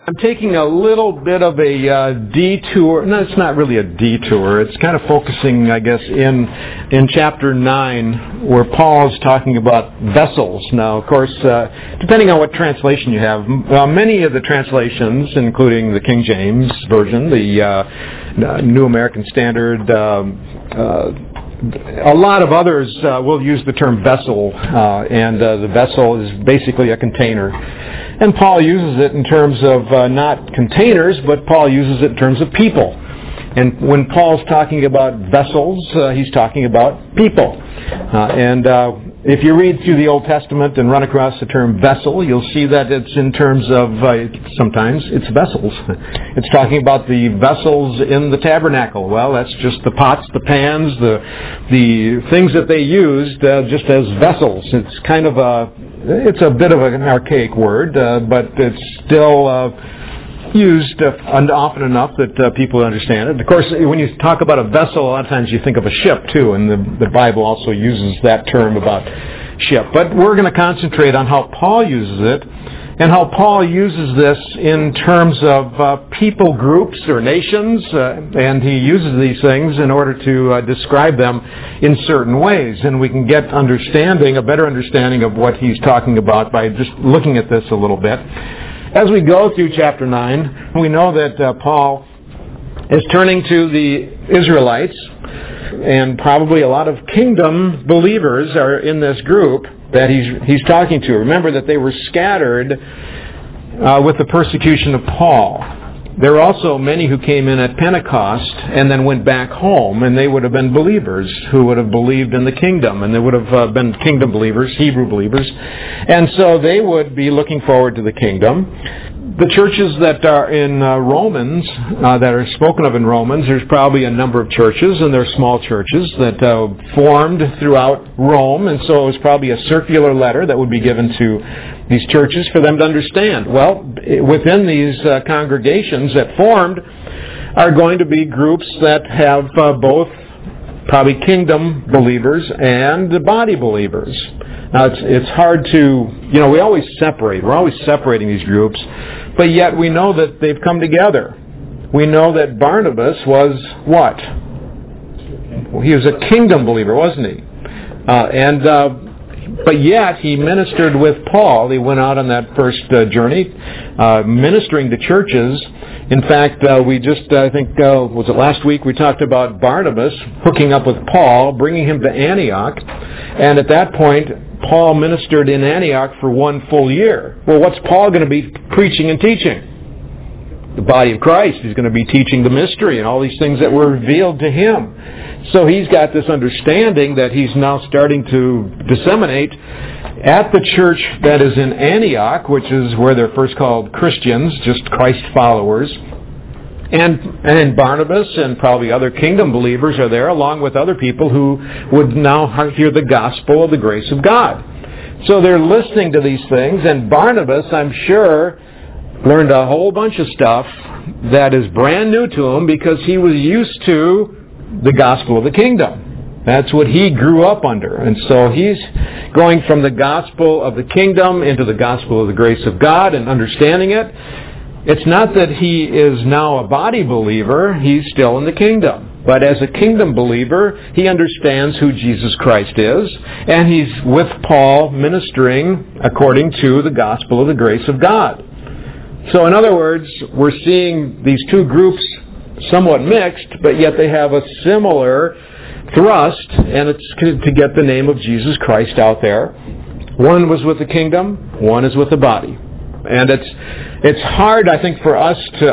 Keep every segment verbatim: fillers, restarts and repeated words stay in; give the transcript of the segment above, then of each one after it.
I'm taking a little bit of a uh, detour. No, it's not really a detour. It's kind of focusing, I guess, in in chapter nine, where Paul's talking about vessels. Now, of course, uh, depending on what translation you have, uh, many of the translations, including the King James Version, the uh, New American Standard, um, uh, a lot of others uh, will use the term vessel, uh, and uh, the vessel is basically a container. And Paul uses it in terms of uh, not containers, but Paul uses it in terms of people. And when Paul's talking about vessels, uh, he's talking about people. Uh, and uh, if you read through the Old Testament and run across the term vessel, you'll see that it's in terms of, uh, sometimes it's vessels. It's talking about the vessels in the tabernacle. Well, that's just the pots, the pans, the the things that they used uh, just as vessels. It's kind of a, it's a bit of an archaic word, uh, but it's still uh, used uh, often enough that uh, people understand it. Of course, when you talk about a vessel, a lot of times you think of a ship too, and the, the Bible also uses that term about ship. But we're going to concentrate on how Paul uses it, and how Paul uses this in terms of uh, people groups or nations, uh, and he uses these things in order to uh, describe them in certain ways. And we can get understanding, a better understanding of what he's talking about by just looking at this a little bit. As we go through chapter nine, we know that uh, Paul is turning to the Israelites, and probably a lot of kingdom believers are in this group that he's he's talking to. Remember that they were scattered uh, with the persecution of Paul. There were also many who came in at Pentecost and then went back home, and they would have been believers who would have believed in the kingdom, and they would have uh, been kingdom believers, Hebrew believers, and so they would be looking forward to the kingdom. The churches that are in uh, Romans, uh, that are spoken of in Romans, there's probably a number of churches, and they're small churches that uh, formed throughout Rome, and so it was probably a circular letter that would be given to these churches for them to understand. Well, within these uh, congregations that formed are going to be groups that have uh, both probably kingdom believers and body believers. Now, it's it's hard to, you know, we always separate. We're always separating these groups, but yet we know that they've come together. We know that Barnabas was what? He was a kingdom believer, wasn't he? Uh, and uh, but yet he ministered with Paul. He went out on that first uh, journey, uh, ministering to churches. In fact, uh, we just, uh, I think, uh, was it last week, we talked about Barnabas hooking up with Paul, bringing him to Antioch, and at that point, Paul ministered in Antioch for one full year. Well, what's Paul going to be preaching and teaching? The body of Christ. He's going to be teaching the mystery and all these things that were revealed to him. So he's got this understanding that he's now starting to disseminate at the church that is in Antioch, which is where they're first called Christians, just Christ followers. And and Barnabas and probably other kingdom believers are there, along with other people who would now hear the gospel of the grace of God. So they're listening to these things, and Barnabas, I'm sure, learned a whole bunch of stuff that is brand new to him because he was used to the gospel of the kingdom. That's what he grew up under. And so he's going from the gospel of the kingdom into the gospel of the grace of God and understanding it. It's not that he is now a body believer, he's still in the kingdom. But as a kingdom believer, he understands who Jesus Christ is, and he's with Paul ministering according to the gospel of the grace of God. So in other words, we're seeing these two groups somewhat mixed, but yet they have a similar thrust, and it's to get the name of Jesus Christ out there. One was with the kingdom, one is with the body. And it's it's hard, I think, for us to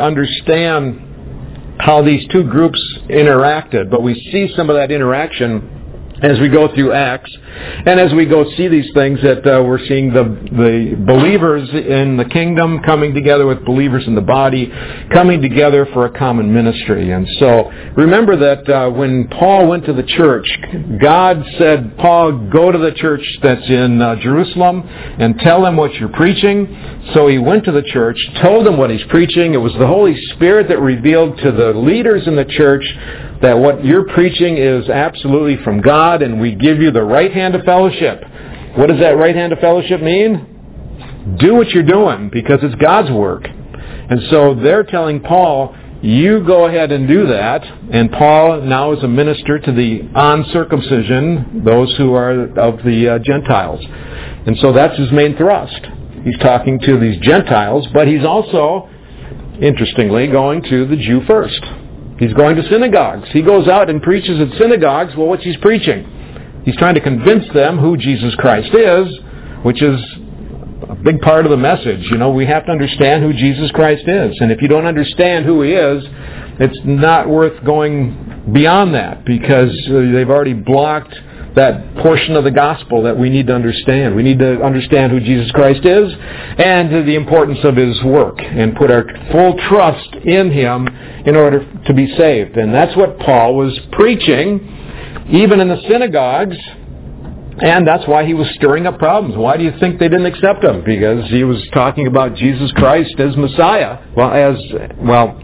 understand how these two groups interacted, but we see some of that interaction as we go through Acts, and as we go see these things that uh, we're seeing the the believers in the kingdom coming together with believers in the body, coming together for a common ministry. And so remember that uh, when Paul went to the church, God said, Paul, go to the church that's in uh, Jerusalem and tell them what you're preaching. So he went to the church, told them what he's preaching. It was the Holy Spirit that revealed to the leaders in the church that what you're preaching is absolutely from God, and we give you the right hand of fellowship. What does that right hand of fellowship mean? Do what you're doing, because it's God's work. And so they're telling Paul, you go ahead and do that. And Paul now is a minister to the uncircumcision, those who are of the uh, Gentiles. And so that's his main thrust. He's talking to these Gentiles, but he's also, interestingly, going to the Jew first. He's going to synagogues. He goes out and preaches at synagogues. Well, what's he preaching? He's trying to convince them who Jesus Christ is, which is a big part of the message. You know, we have to understand who Jesus Christ is. And if you don't understand who He is, it's not worth going beyond that, because they've already blocked that portion of the gospel that we need to understand. We need to understand who Jesus Christ is and the importance of His work and put our full trust in Him in order to be saved. And that's what Paul was preaching, even in the synagogues. And that's why he was stirring up problems. Why do you think they didn't accept him? Because he was talking about Jesus Christ as Messiah. Well, as well,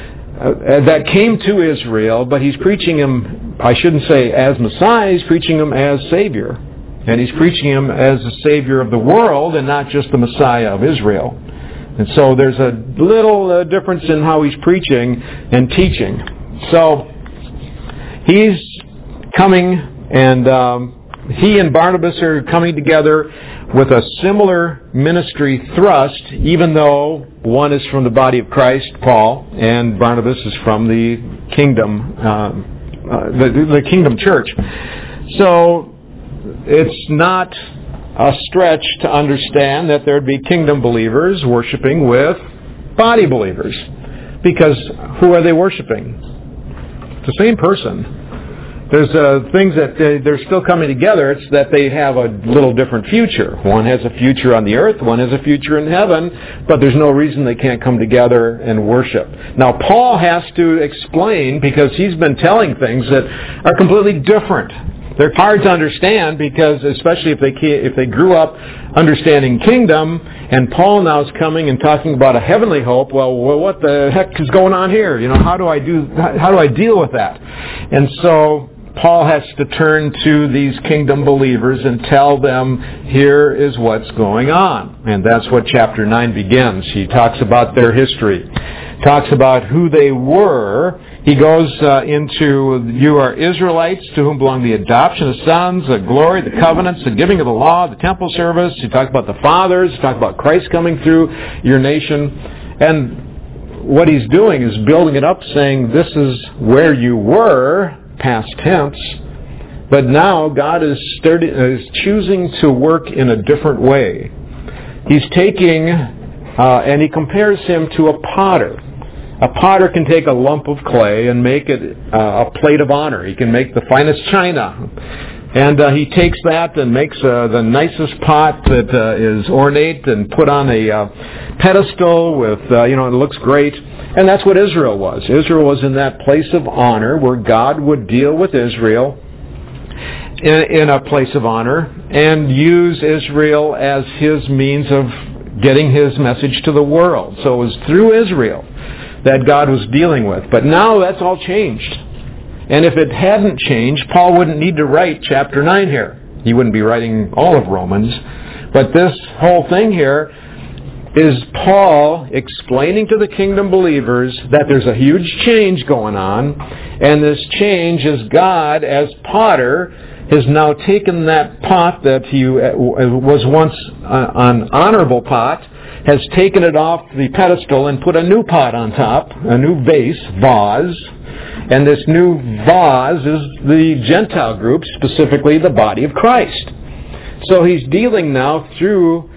uh, that came to Israel, but he's preaching him, I shouldn't say as Messiah, he's preaching him as Savior. And he's preaching him as the Savior of the world and not just the Messiah of Israel. And so there's a little uh, difference in how he's preaching and teaching. So he's coming and... Um, He and Barnabas are coming together with a similar ministry thrust, even though one is from the body of Christ, Paul, and Barnabas is from the kingdom, uh, uh, the, the kingdom church. So it's not a stretch to understand that there'd be kingdom believers worshiping with body believers, because who are they worshiping? It's the same person. There's uh, things that they, they're still coming together. It's that they have a little different future. One has a future on the earth, one has a future in heaven, but there's no reason they can't come together and worship. Now, Paul has to explain, because he's been telling things that are completely different. They're hard to understand, because especially if they if they grew up understanding kingdom, and Paul now is coming and talking about a heavenly hope. Well, what the heck is going on here? You know, how do I do? How do I deal with that? And so Paul has to turn to these kingdom believers and tell them, here is what's going on. And that's what chapter nine begins. He talks about their history, talks about who they were. He goes uh, into, you are Israelites to whom belong the adoption of sons, the glory, the covenants, the giving of the law, the temple service. He talks about the fathers. He talks about Christ coming through your nation. And what he's doing is building it up, saying this is where you were, past tense, but now God is, sturdy, is choosing to work in a different way. He's taking, uh, and he compares him to a potter. A potter can take a lump of clay and make it uh, a plate of honor. He can make the finest china. And uh, he takes that and makes uh, the nicest pot that uh, is ornate and put on a uh, pedestal with, uh, you know, it looks great. And that's what Israel was. Israel was in that place of honor where God would deal with Israel in, in a place of honor and use Israel as His means of getting His message to the world. So it was through Israel that God was dealing with. But now that's all changed. And if it hadn't changed, Paul wouldn't need to write chapter nine here. He wouldn't be writing all of Romans. But this whole thing here is Paul explaining to the kingdom believers that there's a huge change going on, and this change is God, as potter, has now taken that pot that he was once an honorable pot, has taken it off the pedestal and put a new pot on top, a new vase, vase, and this new vase is the Gentile group, specifically the body of Christ. So he's dealing now through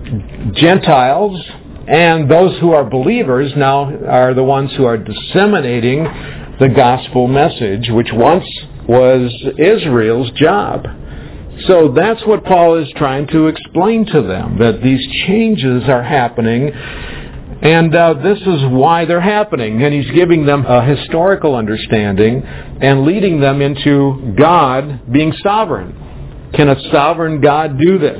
Gentiles, and those who are believers now are the ones who are disseminating the gospel message, which once was Israel's job. So that's what Paul is trying to explain to them, that these changes are happening, and uh, this is why they're happening. And he's giving them a historical understanding and leading them into God being sovereign. Can a sovereign God do this?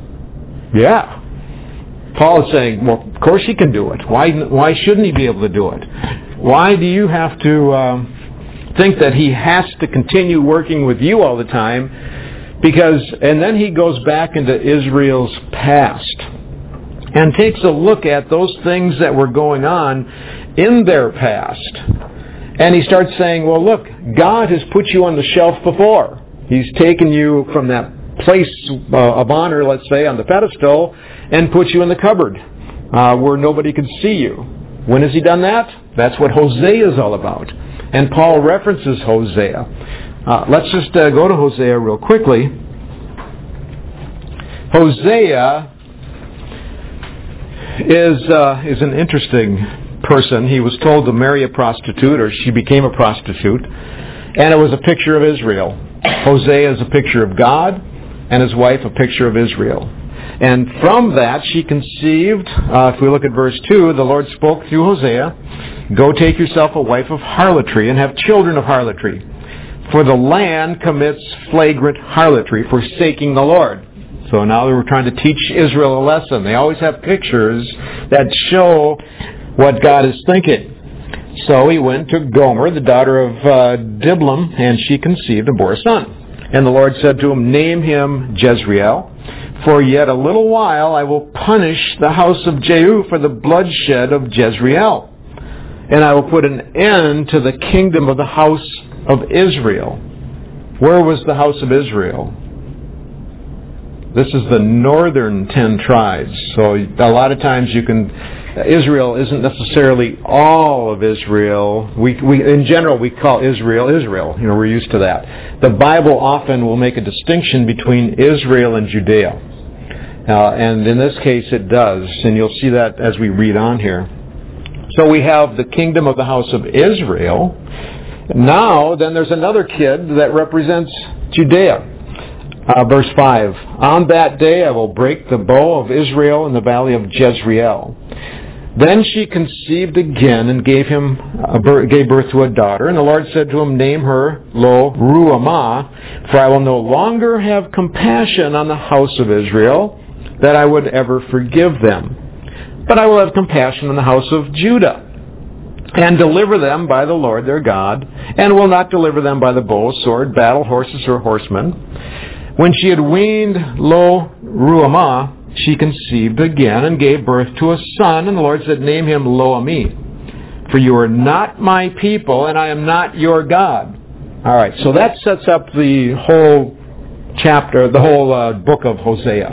Yeah. Paul is saying, well, of course he can do it. Why why shouldn't he be able to do it? Why do you have to um, think that he has to continue working with you all the time? Because, and then he goes back into Israel's past. and takes a look at those things that were going on in their past. And he starts saying, well, look, God has put you on the shelf before. He's taken you from that place uh, of honor, let's say, on the pedestal, and put you in the cupboard uh, where nobody could see you. When has he done that? That's what Hosea is all about. And Paul references Hosea. Uh, let's just uh, go to Hosea real quickly. Hosea is uh, is an interesting person. He was told to marry a prostitute, or she became a prostitute, and it was a picture of Israel. Hosea is a picture of God, and his wife a picture of Israel. And from that she conceived, uh, if we look at verse two, the Lord spoke through Hosea, "Go take yourself a wife of harlotry, and have children of harlotry. For the land commits flagrant harlotry, forsaking the Lord." So now we're trying to teach Israel a lesson. They always have pictures that show what God is thinking. So he went to Gomer, the daughter of uh, Diblam, and she conceived and bore a son. And the Lord said to him, "Name him Jezreel, for yet a little while I will punish the house of Jehu for the bloodshed of Jezreel. And I will put an end to the kingdom of the house of Israel." Where was the house of Israel? This is the northern ten tribes. So a lot of times you can, Israel isn't necessarily all of Israel. We, we, in general, we call Israel Israel. You know, we're used to that. The Bible often will make a distinction between Israel and Judea. Uh, and in this case it does. And you'll see that as we read on here. So we have the kingdom of the house of Israel. Now, then there's another kid that represents Judea. Uh, verse five, "On that day I will break the bow of Israel in the valley of Jezreel." Then she conceived again and gave him uh, gave birth to a daughter. And the Lord said to him, "Name her Lo Ruhamah, for I will no longer have compassion on the house of Israel, that I would ever forgive them. But I will have compassion on the house of Judah, and deliver them by the Lord their God, and will not deliver them by the bow, sword, battle, horses, or horsemen." When she had weaned Lo Ruhamah, she conceived again and gave birth to a son, and the Lord said, "Name him Lo-Ami, for you are not my people, and I am not your God." All right, so that sets up the whole chapter, the whole uh, book of Hosea.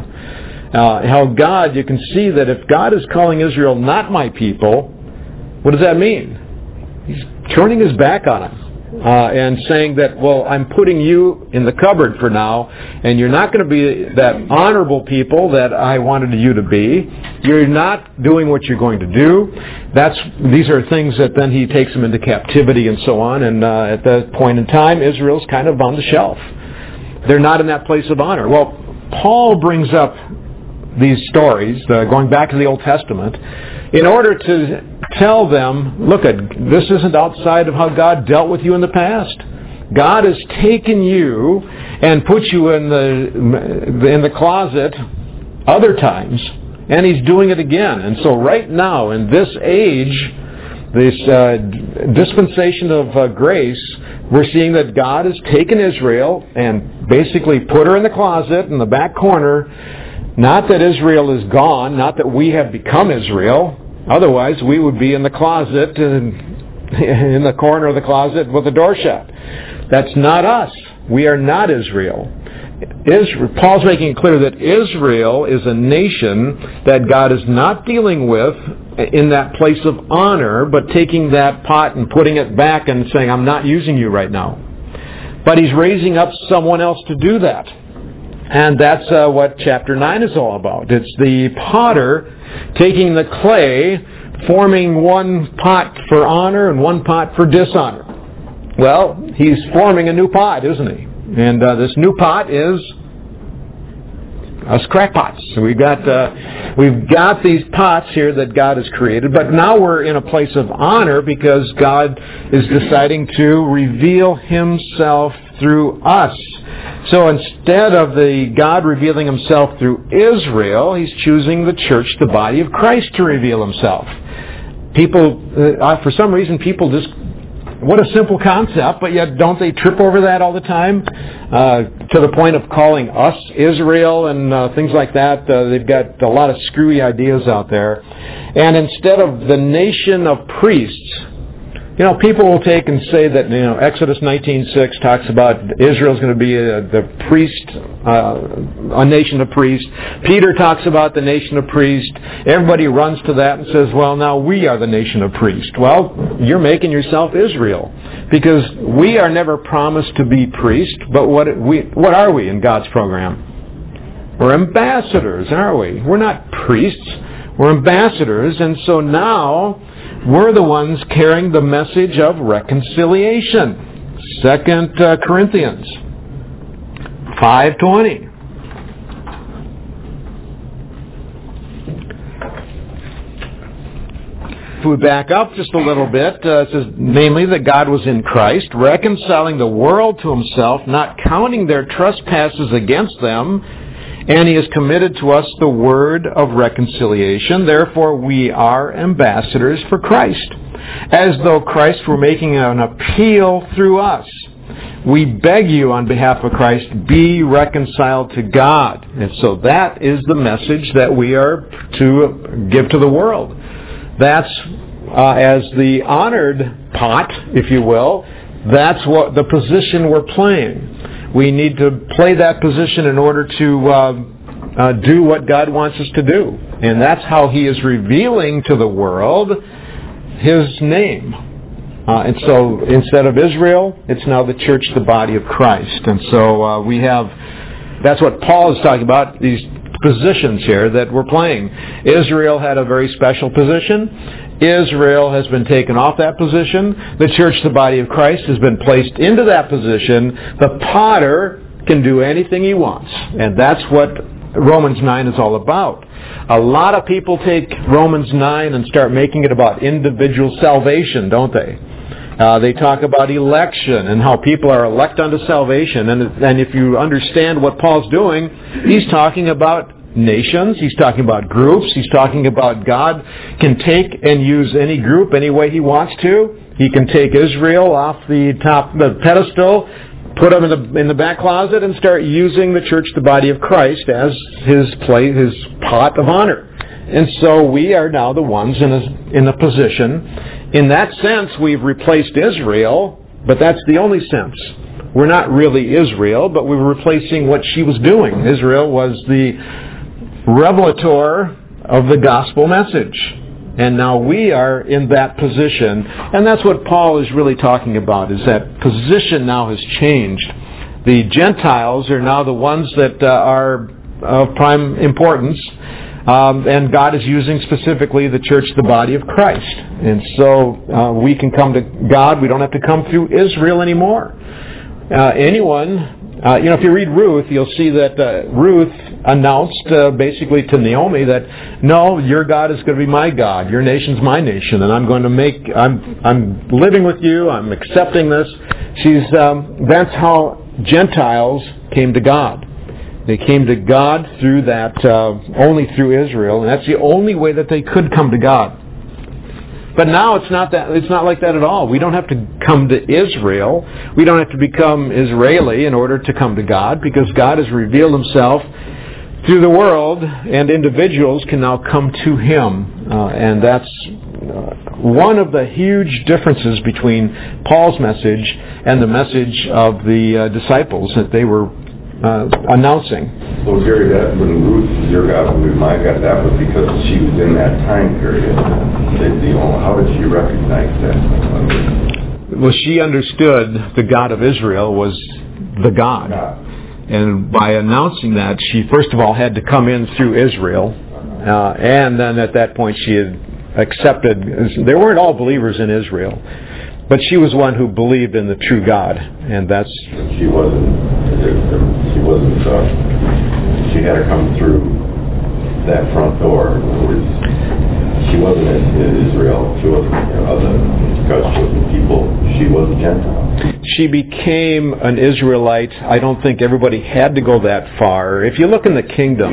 Uh, how God, you can see that if God is calling Israel not my people, what does that mean? He's turning his back on them. Uh, and saying that, well, I'm putting you in the cupboard for now, and you're not going to be that honorable people that I wanted you to be. You're not doing what you're going to do. That's these are things that then he takes them into captivity and so on. And uh, at that point in time, Israel's kind of on the shelf. They're not in that place of honor. Well, Paul brings up these stories, uh, going back to the Old Testament, in order to tell them, look, at this isn't outside of how God dealt with you in the past. God has taken you and put you in the in the closet other times, and He's doing it again. And so right now, in this age, this uh, dispensation of uh, grace, we're seeing that God has taken Israel and basically put her in the closet in the back corner. Not that Israel is gone, not that we have become Israel. Otherwise, we would be in the closet, in, in the corner of the closet with the door shut. That's not us. We are not Israel. Israel. Paul's making it clear that Israel is a nation that God is not dealing with in that place of honor, but taking that pot and putting it back and saying, "I'm not using you right now." But He's raising up someone else to do that. And that's uh, what chapter nine is all about. It's the potter taking the clay, forming one pot for honor and one pot for dishonor. Well, he's forming a new pot, isn't he? And uh, this new pot is us crackpots. So we've got uh, we've got these pots here that God has created, but now we're in a place of honor because God is deciding to reveal Himself through us. So instead of the God revealing Himself through Israel, He's choosing the church, the body of Christ, to reveal Himself. People, uh, for some reason, people just what a simple concept, but yet don't they trip over that all the time? Uh, to the point of calling us Israel and uh, things like that. Uh, they've got a lot of screwy ideas out there. And instead of the nation of priests, you know, people will take and say that, you know, Exodus nineteen six talks about Israel's going to be a, the priest, uh, a nation of priests. Peter talks about the nation of priests. Everybody runs to that and says, well, now we are the nation of priests. Well, you're making yourself Israel, because we are never promised to be priests, but what we what are we in God's program? We're ambassadors, aren't we? We're not priests. We're ambassadors, and so now we're the ones carrying the message of reconciliation. Second uh, Corinthians five twenty. If we back up just a little bit, uh, it says, namely that God was in Christ, reconciling the world to himself, not counting their trespasses against them, and he has committed to us the word of reconciliation. Therefore, we are ambassadors for Christ, as though Christ were making an appeal through us. We beg you on behalf of Christ, be reconciled to God. And so that is the message that we are to give to the world. That's, uh, as the honored pot, if you will, that's what the position we're playing. We need to play that position in order to uh, uh, do what God wants us to do. And that's how he is revealing to the world his name. Uh, and so instead of Israel, it's now the church, the body of Christ. And so uh, we have, that's what Paul is talking about, these positions here that we're playing. Israel had a very special position. Israel has been taken off that position. The church, the body of Christ, has been placed into that position. The potter can do anything he wants. And that's what Romans nine is all about. A lot of people take Romans nine and start making it about individual salvation, don't they? Uh, they talk about election and how people are elect unto salvation. And, and if you understand what Paul's doing, he's talking about nations. He's talking about groups. He's talking about God can take and use any group any way he wants to. He can take Israel off the top, the pedestal, put them in the in the back closet, and start using the church, the body of Christ, as his play, his pot of honor. And so we are now the ones in a in a position. In that sense, we've replaced Israel, but that's the only sense. We're not really Israel, but we're replacing what she was doing. Israel was the revelator of the gospel message. And now we are in that position. And that's what Paul is really talking about, is that position now has changed. The Gentiles are now the ones that uh, are of prime importance. Um, and God is using specifically the church, the body of Christ. And so uh, we can come to God. We don't have to come through Israel anymore. Uh, anyone, uh, you know, if you read Ruth, you'll see that uh, Ruth announced uh, basically to Naomi that, no, your God is going to be my God. Your nation's my nation. And I'm going to make, I'm, I'm living with you. I'm accepting this. She's, um, that's how Gentiles came to God. They came to God through that, uh, only through Israel, and that's the only way that they could come to God. But now it's not that, it's not like that at all. We don't have to come to Israel. We don't have to become Israeli in order to come to God, because God has revealed himself through the world, and individuals can now come to him. Uh, and that's uh, one of the huge differences between Paul's message and the message of the uh, disciples that they were Uh, announcing. So Gary, that when Ruth, your God will be my God, that was because she was in that time period. That, you know, how did she recognize that? Well, she understood the God of Israel was the God. God. And by announcing that, she first of all had to come in through Israel. Uh, and then at that point she had accepted, they weren't all believers in Israel, but she was one who believed in the true God. And that's... She wasn't... She wasn't, uh, she had to come through that front door. She wasn't in Israel. She wasn't, you know, other, because she wasn't people. She was a Gentile. She became an Israelite. I don't think everybody had to go that far. If you look in the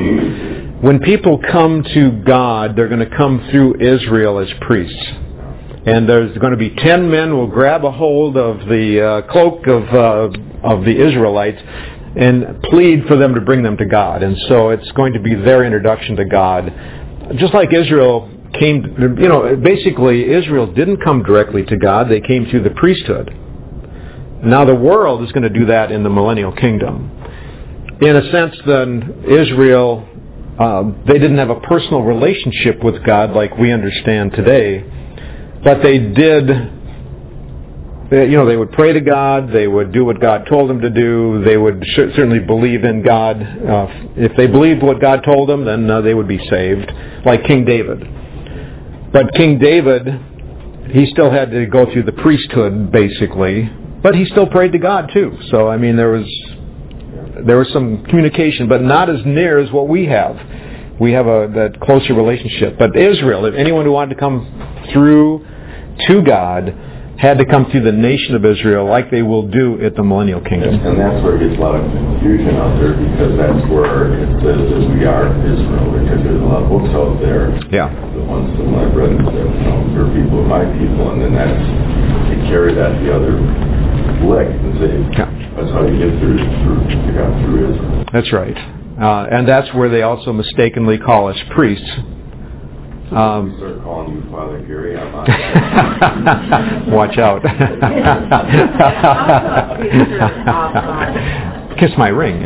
kingdom, when people come to God, they're going to come through Israel as priests. And there's going to be ten men will grab a hold of the uh, cloak of uh, of the Israelites and plead for them to bring them to God. And so it's going to be their introduction to God. Just like Israel came, you know, basically Israel didn't come directly to God. They came through the priesthood. Now the world is going to do that in the millennial kingdom. In a sense, then, Israel, uh, they didn't have a personal relationship with God like we understand today, but they did, you know, they would pray to God, they would do what God told them to do, they would certainly believe in God. Uh, if they believed what God told them, then uh, they would be saved, like King David. But King David, he still had to go through the priesthood, basically, but he still prayed to God, too. So, I mean, there was... There was some communication, but not as near as what we have. We have a that closer relationship. But Israel, if anyone who wanted to come through to God, had to come through the nation of Israel like they will do at the millennial kingdom. And that's where it gets a lot of confusion out there, because that's where it says that we are Israel, because there's a lot of books out there. Yeah. The ones that I've read that, you know, your people are my people, and then that's, they carry that the other leg and say, yeah. That's how you get through, through, you got through Israel. That's right. Uh, and that's where they also mistakenly call us priests. So um, we start calling you Father Gary, I'm not. Watch out. Kiss my ring.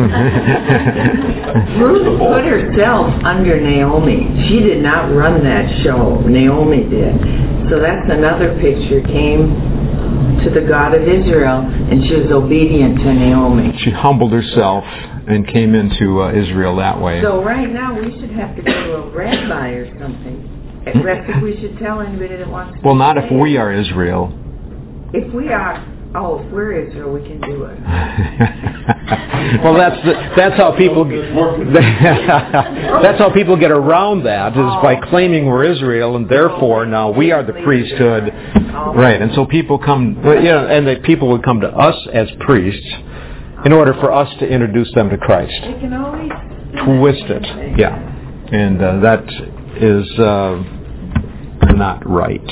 Ruth put herself under Naomi. She did not run that show. Naomi did. So that's another picture. Came to the God of Israel, and she was obedient to Naomi. She humbled herself and came into uh, Israel that way. So right now we should have to go to a rabbi or something. At rest, we should tell anybody that wants to. Well, not if we are Israel. If we are, oh, if we're Israel, we can do it. Well, that's the, that's how people that's how people get around that, is by claiming we're Israel, and therefore now we are the priesthood, right? And so people come, you know, and that people would come to us as priests in order for us to introduce them to Christ. They can always twist it, yeah, and uh, that is uh, not right.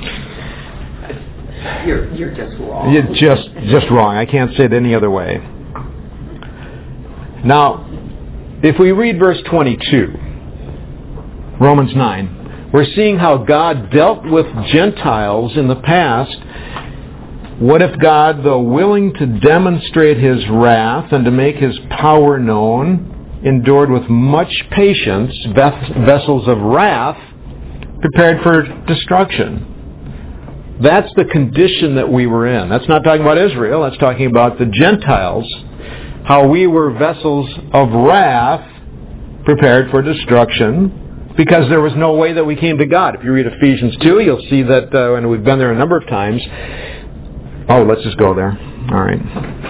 You're you're just wrong. You're just just wrong. I can't say it any other way. Now, if we read verse twenty-two, Romans nine, we're seeing how God dealt with Gentiles in the past. What if God, though willing to demonstrate His wrath and to make His power known, endured with much patience vessels of wrath prepared for destruction? That's the condition that we were in. That's not talking about Israel. That's talking about the Gentiles. How we were vessels of wrath prepared for destruction because there was no way that we came to God. If you read Ephesians two, you'll see that, uh, and we've been there a number of times. Oh, let's just go there. All right.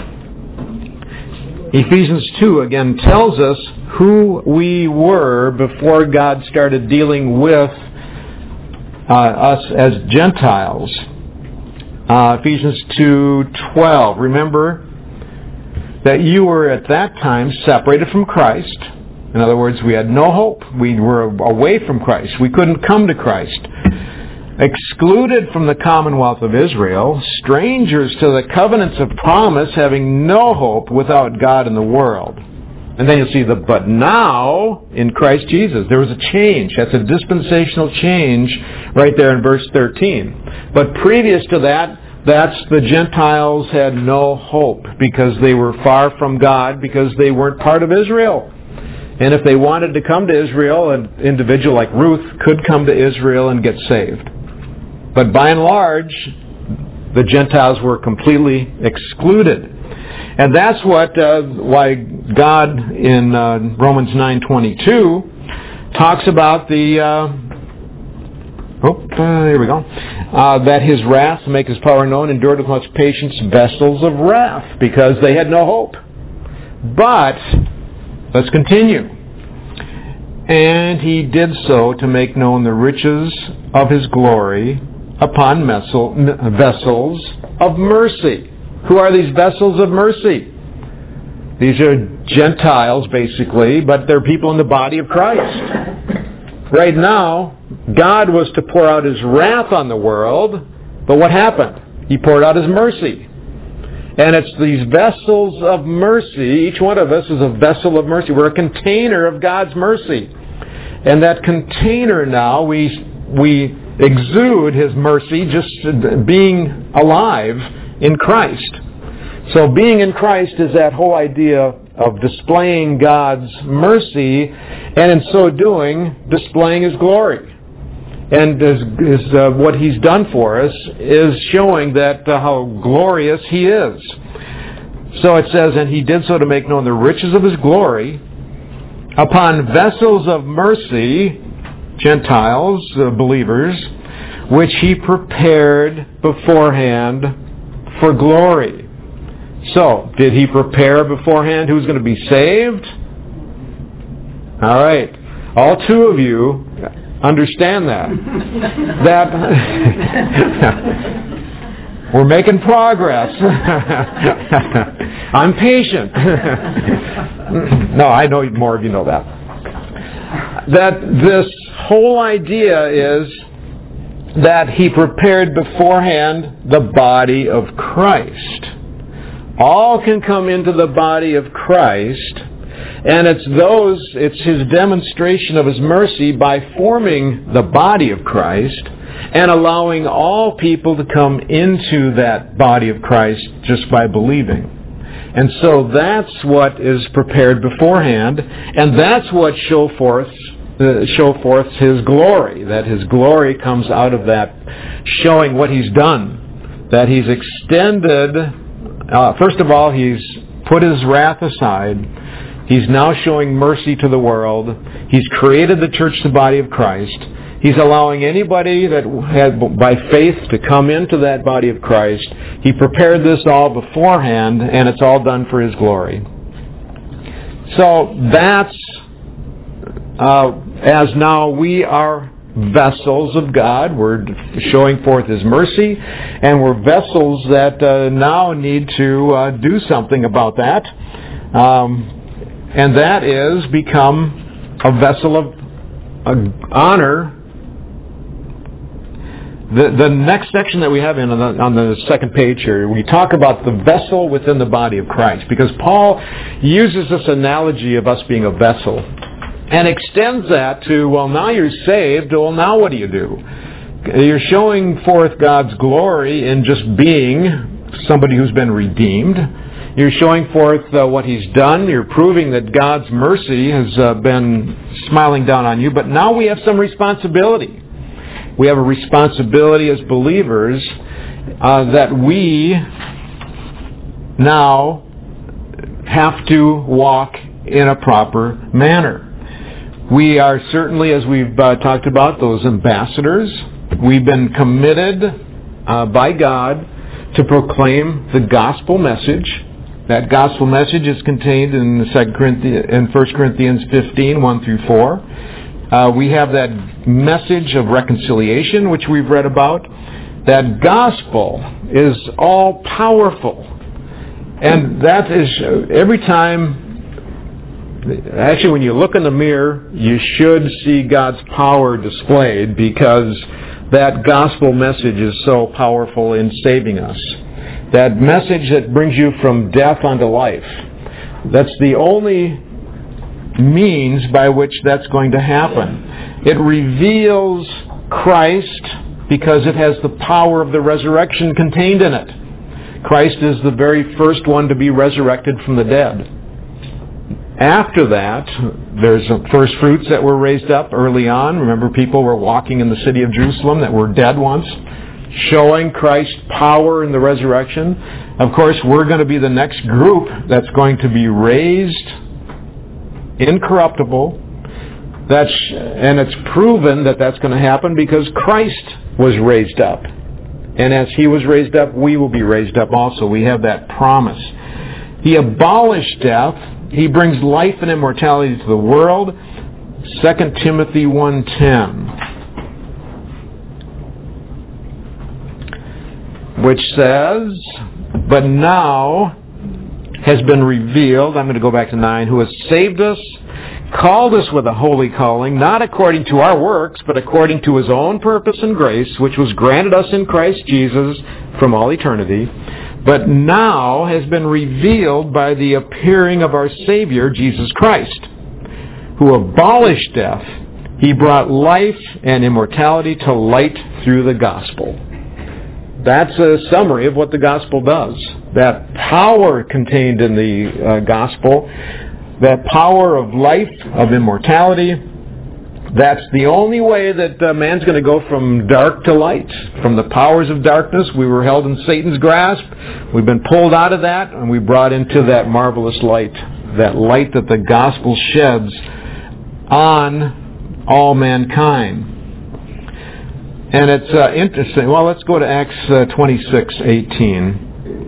Ephesians two, again, tells us who we were before God started dealing with Uh, us as Gentiles. Uh, Ephesians two twelve. Remember that you were at that time separated from Christ. In other words, we had no hope. We were away from Christ. We couldn't come to Christ. Excluded from the commonwealth of Israel, strangers to the covenants of promise, having no hope without God in the world. And then you'll see the but now in Christ Jesus. There was a change. That's a dispensational change right there in verse thirteen. But previous to that, that's the Gentiles had no hope because they were far from God, because they weren't part of Israel. And if they wanted to come to Israel, an individual like Ruth could come to Israel and get saved. But by and large, the Gentiles were completely excluded. And that's what uh, why God in uh, Romans nine twenty-two talks about the uh, oh uh, here we go uh, that His wrath to make His power known endured with much patience vessels of wrath because they had no hope. But let's continue. And He did so to make known the riches of His glory upon vessels of mercy. Who are these vessels of mercy? These are Gentiles, basically, but they're people in the body of Christ. Right now, God was to pour out His wrath on the world, but what happened? He poured out His mercy. And it's these vessels of mercy. Each one of us is a vessel of mercy. We're a container of God's mercy. And that container now, we we exude His mercy just being alive in Christ. So being in Christ is that whole idea of displaying God's mercy, and in so doing, displaying His glory. And is, is, uh, what He's done for us is showing that uh, how glorious He is. So it says, and He did so to make known the riches of His glory upon vessels of mercy, Gentiles, uh, believers, which He prepared beforehand for glory. So, did He prepare beforehand who's going to be saved? All right. All two of you understand that. that we're making progress. I'm patient. No, I know more of you know that. That this whole idea is that He prepared beforehand the body of Christ. All can come into the body of Christ, and it's those, it's His demonstration of His mercy by forming the body of Christ and allowing all people to come into that body of Christ just by believing. And so that's what is prepared beforehand, and that's what show forth, uh, show forth His glory, that His glory comes out of that, showing what He's done, that He's extended. Uh, first of all, He's put His wrath aside. He's now showing mercy to the world. He's created the church, the body of Christ. He's allowing anybody that had by faith to come into that body of Christ. He prepared this all beforehand, and it's all done for His glory. So that's uh, as now we are vessels of God. We're showing forth His mercy, and we're vessels that uh, now need to uh, do something about that. Um, and that is become a vessel of uh, honor. The, the next section that we have in on the, on the second page here, we talk about the vessel within the body of Christ, because Paul uses this analogy of us being a vessel and extends that to, well, now you're saved, well, now what do you do? You're showing forth God's glory in just being somebody who's been redeemed. You're showing forth uh, what He's done. You're proving that God's mercy has uh, been smiling down on you. But now we have some responsibility. We have a responsibility as believers uh, that we now have to walk in a proper manner. We are certainly, as we've uh, talked about, those ambassadors. We've been committed uh, by God to proclaim the gospel message. That gospel message is contained in the Second Corinthians, in First Corinthians fifteen, one through four. Uh, we have that message of reconciliation, which we've read about. That gospel is all powerful. And that is, every time, actually when you look in the mirror, you should see God's power displayed, because that gospel message is so powerful in saving us. That message that brings you from death unto life. That's the only means by which that's going to happen. It reveals Christ because it has the power of the resurrection contained in it. Christ is the very first one to be resurrected from the dead. After that, there's first fruits that were raised up early on. Remember, people were walking in the city of Jerusalem that were dead once, showing Christ's power in the resurrection. Of course, we're going to be the next group that's going to be raised incorruptible. That's, and it's proven that that's going to happen because Christ was raised up. And as He was raised up, we will be raised up also. We have that promise. He abolished death. He brings life and immortality to the world. Second Timothy one ten. Which says, but now has been revealed, I'm going to go back to nine, who has saved us, called us with a holy calling, not according to our works, but according to His own purpose and grace, which was granted us in Christ Jesus from all eternity, but now has been revealed by the appearing of our Savior, Jesus Christ, who abolished death. He brought life and immortality to light through the gospel. That's a summary of what the gospel does. That power contained in the uh, gospel, that power of life, of immortality, that's the only way that uh, man's going to go from dark to light. From the powers of darkness, we were held in Satan's grasp. We've been pulled out of that, and we brought into that marvelous light. That light that the gospel sheds on all mankind. And it's uh, interesting. Well, let's go to Acts uh, twenty-six eighteen.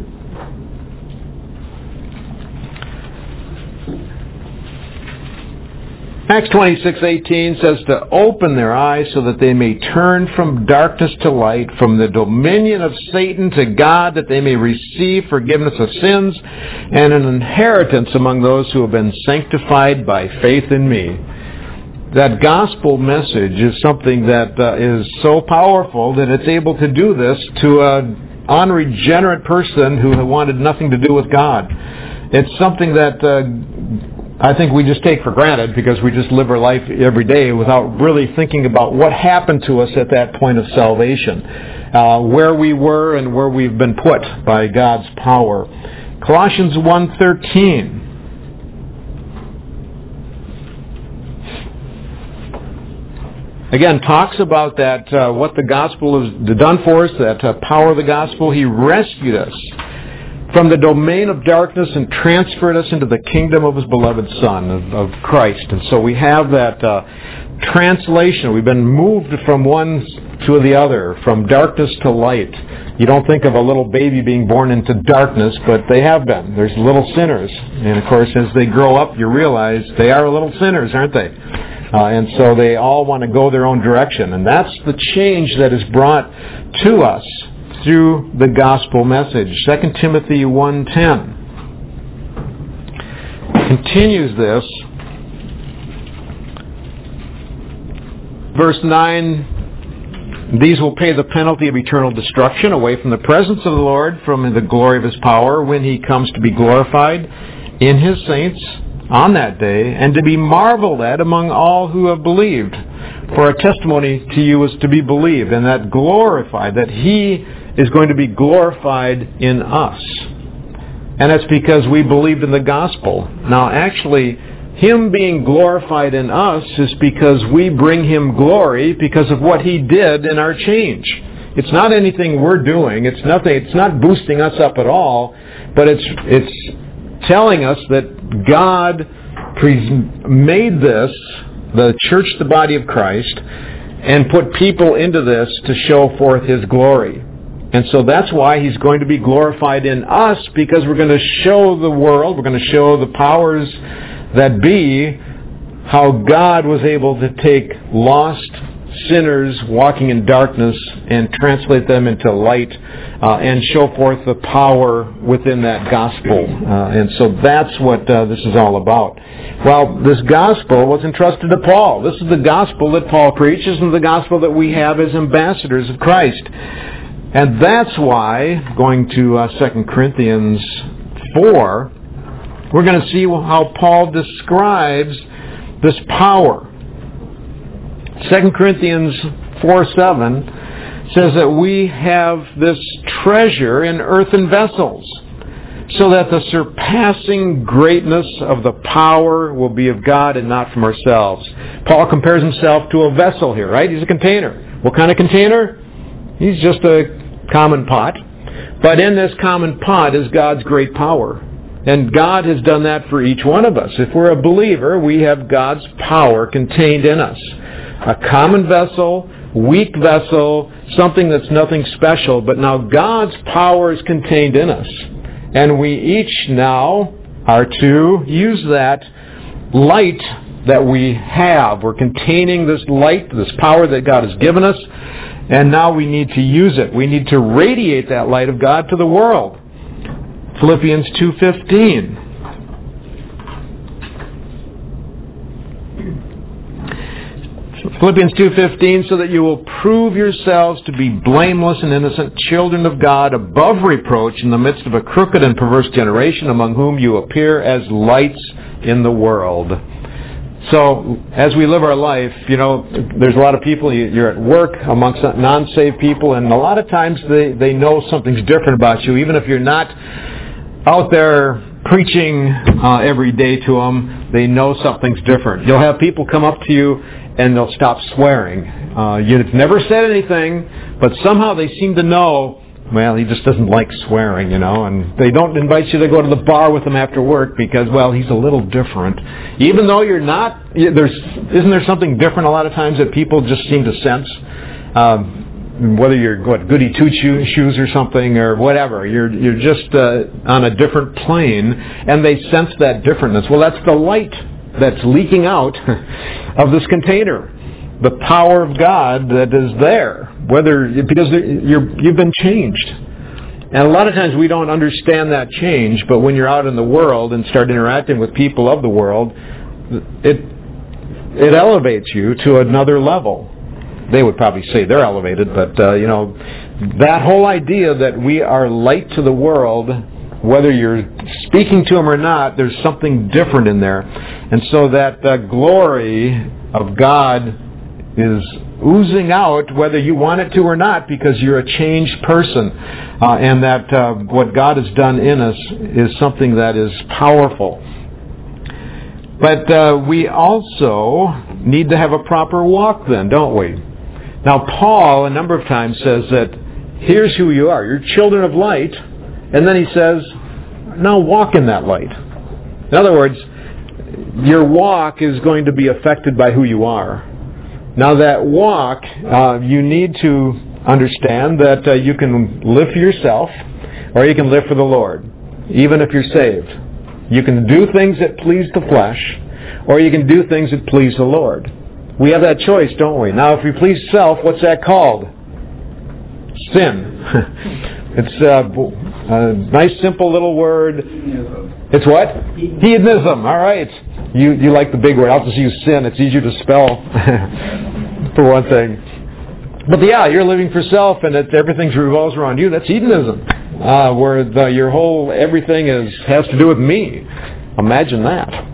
Acts twenty-six eighteen says to open their eyes so that they may turn from darkness to light, from the dominion of Satan to God, that they may receive forgiveness of sins and an inheritance among those who have been sanctified by faith in me. That gospel message is something that uh, is so powerful that it's able to do this to an unregenerate person who wanted nothing to do with God. It's something that uh, I think we just take for granted because we just live our life every day without really thinking about what happened to us at that point of salvation, uh, where we were and where we've been put by God's power. Colossians one thirteen. Again, talks about that, uh, what the gospel has done for us, that uh, power of the gospel. He rescued us from the domain of darkness and transferred us into the kingdom of His beloved Son, of, of Christ. And so we have that uh, translation. We've been moved from one to the other, from darkness to light. You don't think of a little baby being born into darkness, but they have been. There's little sinners. And of course, as they grow up, you realize they are little sinners, aren't they? Uh, and so they all want to go their own direction. And that's the change that is brought to us through the gospel message. Second Timothy one ten continues this. Verse nine, these will pay the penalty of eternal destruction away from the presence of the Lord, from the glory of His power, when He comes to be glorified in His saints on that day, and to be marveled at among all who have believed. For a testimony to you is to be believed, and that glorified, that He is going to be glorified in us. And that's because we believed in the gospel. Now, actually, Him being glorified in us is because we bring Him glory because of what He did in our change. It's not anything we're doing. It's nothing. It's not boosting us up at all, but it's it's telling us that God made this, the church, the body of Christ, and put people into this to show forth His glory. And so that's why He's going to be glorified in us, because we're going to show the world, we're going to show the powers that be, how God was able to take lost sinners walking in darkness and translate them into light, uh, and show forth the power within that gospel. Uh, and so that's what uh, this is all about. Well, this gospel was entrusted to Paul. This is the gospel that Paul preaches, and the gospel that we have as ambassadors of Christ. And that's why, going to uh, Second Corinthians four, we're going to see how Paul describes this power. Second Corinthians four seven says that we have this treasure in earthen vessels, so that the surpassing greatness of the power will be of God and not from ourselves. Paul compares himself to a vessel here, right? He's a container. What kind of container? He's just a common pot. But in this common pot is God's great power. And God has done that for each one of us. If we're a believer, we have God's power contained in us. A common vessel, weak vessel, something that's nothing special, but now God's power is contained in us. And we each now are to use that light that we have. We're containing this light, this power that God has given us, and now we need to use it. We need to radiate that light of God to the world. Philippians two fifteen. Philippians two fifteen, so that you will prove yourselves to be blameless and innocent children of God, above reproach in the midst of a crooked and perverse generation, among whom you appear as lights in the world. So, as we live our life, you know, there's a lot of people, you're at work amongst non-saved people, and a lot of times they, they know something's different about you, even if you're not out there preaching uh, every day to them, they know something's different. You'll have people come up to you and they'll stop swearing. Uh, you've never said anything, but somehow they seem to know, well, he just doesn't like swearing, you know, and they don't invite you to go to the bar with him after work because, well, he's a little different. Even though you're not, there's, isn't there something different a lot of times that people just seem to sense? Um, whether you're, what, goody two-shoes or something or whatever, you're you're just uh, on a different plane, and they sense that differentness. Well, that's the light that's leaking out of this container. The power of God that is there, whether because you're, you've been changed. And a lot of times we don't understand that change, but when you're out in the world and start interacting with people of the world, it it elevates you to another level. They would probably say they're elevated, but uh, you know, that whole idea that we are light to the world, whether you're speaking to them or not, there's something different in there. And so that uh, glory of God is oozing out whether you want it to or not, because you're a changed person. Uh, and that uh, what God has done in us is something that is powerful. But uh, we also need to have a proper walk then, don't we? Now Paul a number of times says that here's who you are. You're children of light. And then he says, now walk in that light. In other words, your walk is going to be affected by who you are. Now that walk, uh, you need to understand that uh, you can live for yourself or you can live for the Lord, even if you're saved. You can do things that please the flesh or you can do things that please the Lord. We have that choice, don't we? Now if we please self, what's that called? Sin. It's a, a nice simple little word. It's what? Hedonism. All right. You you like the big word. I'll just use sin. It's easier to spell, for one thing. But yeah, you're living for self, and it, everything revolves around you. That's hedonism, uh, where the, your whole everything is has to do with me. Imagine that.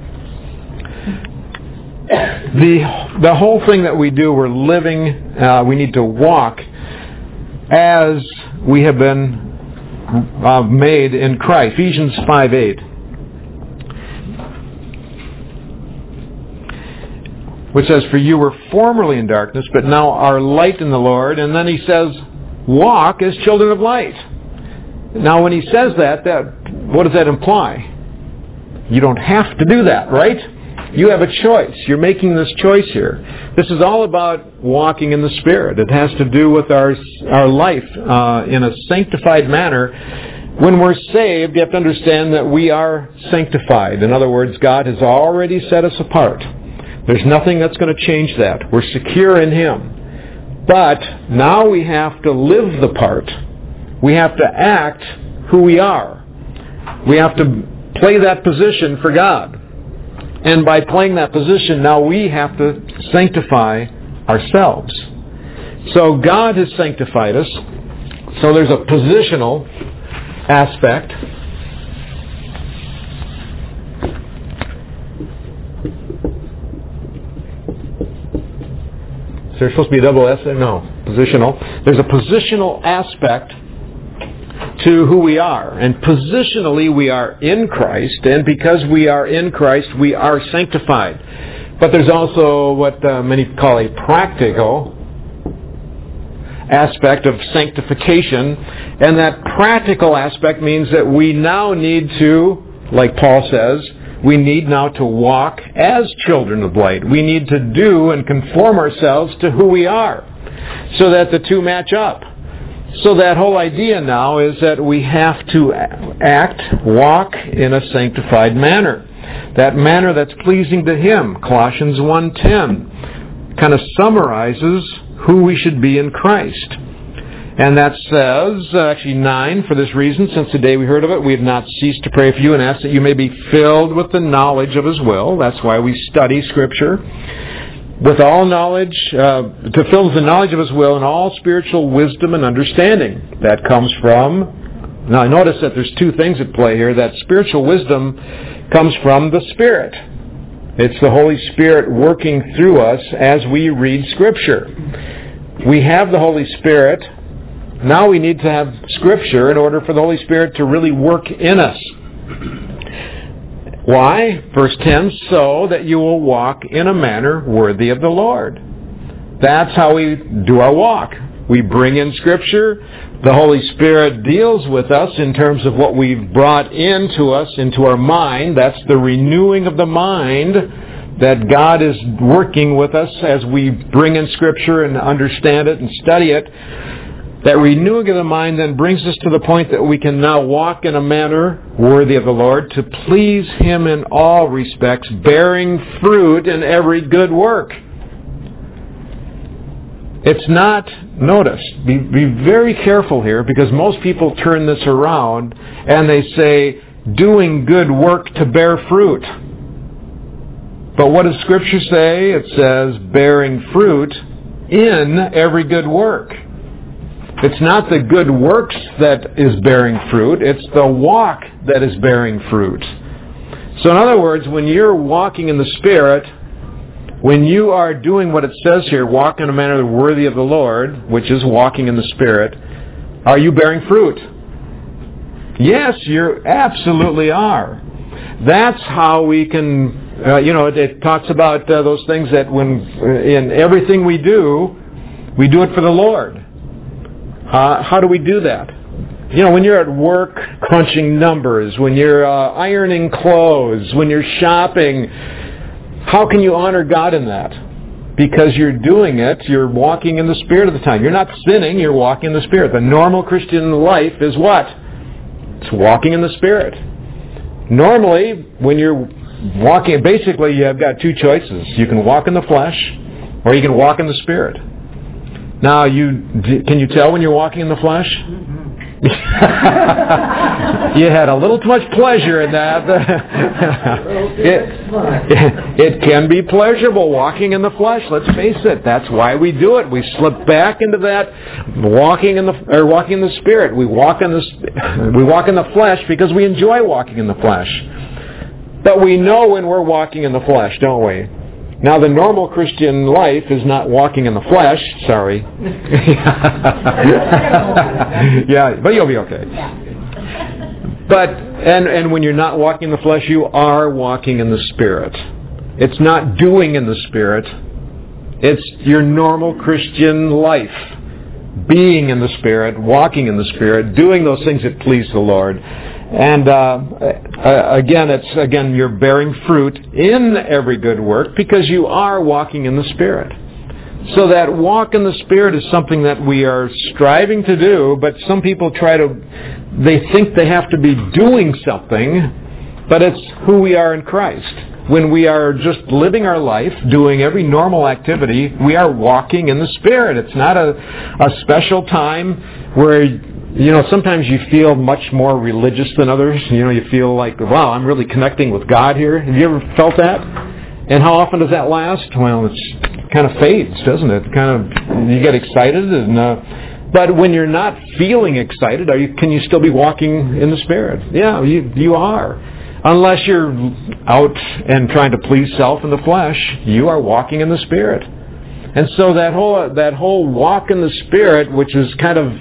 The the whole thing that we do, we're living. Uh, we need to walk as we have been uh, made in Christ. Ephesians five eight. Which says, for you were formerly in darkness, but now are light in the Lord. And then he says, walk as children of light. Now when he says that, that what does that imply? You don't have to do that, right? You have a choice. You're making this choice here. This is all about walking in the Spirit. It has to do with our our life uh, in a sanctified manner. When we're saved, you have to understand that we are sanctified. In other words, God has already set us apart. There's nothing that's going to change that. We're secure in Him. But now we have to live the part. We have to act who we are. We have to play that position for God. And by playing that position, now we have to sanctify ourselves. So God has sanctified us. So there's a positional aspect. Is there supposed to be a double S there? No. Positional. There's a positional aspect to who we are. And positionally we are in Christ, and because we are in Christ, we are sanctified. But there's also what uh, many call a practical aspect of sanctification, and that practical aspect means that we now need to, like Paul says, we need now to walk as children of light. We need to do and conform ourselves to who we are so that the two match up. So that whole idea now is that we have to act, walk in a sanctified manner. That manner that's pleasing to Him. Colossians one ten kind of summarizes who we should be in Christ. And that says, uh, actually nine, for this reason, since the day we heard of it, we have not ceased to pray for you and ask that you may be filled with the knowledge of His will. That's why we study Scripture. with all knowledge, uh, to fill the knowledge of His will and all spiritual wisdom and understanding. That comes from, now notice that there's two things at play here. That spiritual wisdom comes from the Spirit. It's the Holy Spirit working through us as we read Scripture. We have the Holy Spirit. Now we need to have Scripture in order for the Holy Spirit to really work in us. Why? Verse ten, so that you will walk in a manner worthy of the Lord. That's how we do our walk. We bring in Scripture. The Holy Spirit deals with us in terms of what we've brought into us, into our mind. That's the renewing of the mind, that God is working with us as we bring in Scripture and understand it and study it. That renewing of the mind then brings us to the point that we can now walk in a manner worthy of the Lord to please Him in all respects, bearing fruit in every good work. It's not, notice, be, be very careful here, because most people turn this around and they say, doing good work to bear fruit. But what does Scripture say? It says, bearing fruit in every good work. It's not the good works that is bearing fruit, it's the walk that is bearing fruit. So in other words, when you're walking in the Spirit, when you are doing what it says here, walk in a manner worthy of the Lord, which is walking in the Spirit, are you bearing fruit? Yes, you absolutely are. That's how we can, uh, you know, it, it talks about uh, those things that when uh, in everything we do, we do it for the Lord. Uh, how do we do that? You know, when you're at work crunching numbers, when you're uh, ironing clothes, when you're shopping, how can you honor God in that? Because you're doing it, you're walking in the Spirit at the time. You're not sinning, you're walking in the Spirit. The normal Christian life is what? It's walking in the Spirit. Normally, when you're walking, basically you've got two choices. You can walk in the flesh, or you can walk in the Spirit. Now, you can you tell when you're walking in the flesh? Mm-hmm. You had a little too much pleasure in that. it, it can be pleasurable walking in the flesh. Let's face it. That's why we do it. We slip back into that walking in the or walking in the Spirit. We walk in the we walk in the flesh because we enjoy walking in the flesh. But we know when we're walking in the flesh, don't we? Now, the normal Christian life is not walking in the flesh. Sorry. Yeah, but you'll be okay. But and and when you're not walking in the flesh, you are walking in the Spirit. It's not doing in the Spirit. It's your normal Christian life. Being in the Spirit, walking in the Spirit, doing those things that please the Lord. And uh, again, it's again you're bearing fruit in every good work because you are walking in the Spirit. So that walk in the Spirit is something that we are striving to do, but some people try to, they think they have to be doing something, but it's who we are in Christ. When we are just living our life, doing every normal activity, we are walking in the Spirit. It's not a, a special time where, you know, sometimes you feel much more religious than others. You know, you feel like, wow, I'm really connecting with God here. Have you ever felt that? And how often does that last? Well, it's kind of fades, doesn't it? Kind of, you get excited, and uh, but when you're not feeling excited, are you? Can you still be walking in the Spirit? Yeah, you you are. Unless you're out and trying to please self in the flesh, you are walking in the Spirit. And so that whole that whole walk in the Spirit, which is kind of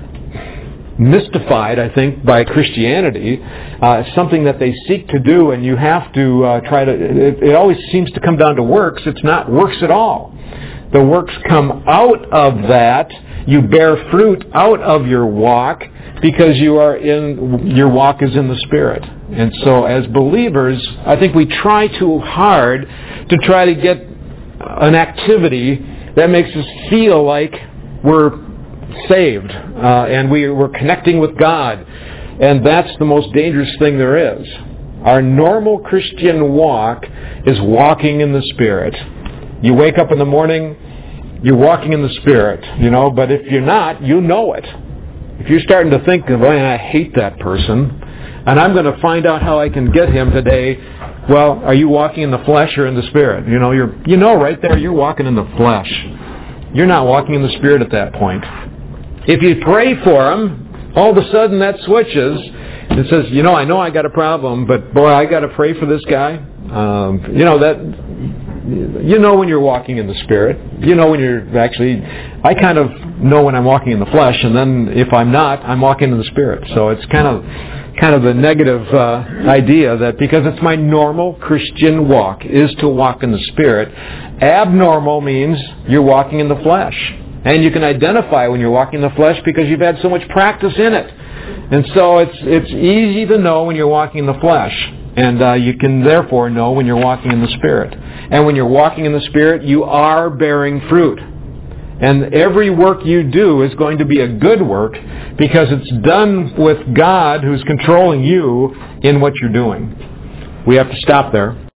mystified, I think, by Christianity, uh, something that they seek to do, and you have to uh, try to, it, it always seems to come down to works. It's not works at all. The works come out of that. You bear fruit out of your walk because you are in, your walk is in the Spirit. And so as believers, I think we try too hard to try to get an activity that makes us feel like we're saved, uh, and we, we're connecting with God. And that's the most dangerous thing there is. Our normal Christian walk is walking in the Spirit. You wake up in the morning, you're walking in the Spirit, you know, but if you're not, you know it. If you're starting to think, well, I hate that person, and I'm going to find out how I can get him today, Well, are you walking in the flesh or in the Spirit? You know, you're you know right there you're walking in the flesh. You're not walking in the Spirit at that point. If you pray for them, all of a sudden that switches. It says, you know, I know I got a problem, but boy, I got to pray for this guy. Um, you know that. You know when you're walking in the Spirit. You know when you're actually. I kind of know when I'm walking in the flesh, and then if I'm not, I'm walking in the Spirit. So it's kind of, kind of the negative uh, idea that because it's my normal Christian walk is to walk in the Spirit. Abnormal means you're walking in the flesh, and you can identify when you're walking in the flesh because you've had so much practice in it, and so it's it's easy to know when you're walking in the flesh. And uh, you can therefore know when you're walking in the Spirit. And when you're walking in the Spirit, you are bearing fruit. And every work you do is going to be a good work because it's done with God who's controlling you in what you're doing. We have to stop there.